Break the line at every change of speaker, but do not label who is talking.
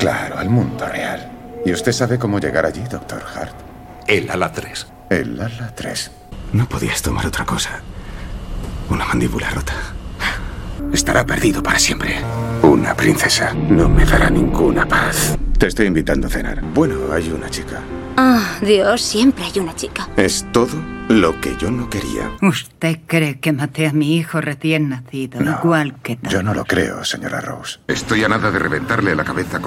Claro, al mundo real. ¿Y usted sabe cómo llegar allí, Dr. Hart?
El ala 3.
El ala 3.
No podías tomar otra cosa. Una mandíbula rota. Estará perdido para siempre. Una princesa no me dará ninguna paz. Te estoy invitando a cenar. Bueno, hay una chica.
Ah, Dios, siempre hay una chica.
Es todo lo que yo no quería.
¿Usted cree que maté a mi hijo recién nacido,
No,
igual que tal?
yo no lo creo, señora Rose.
Estoy a nada de reventarle la cabeza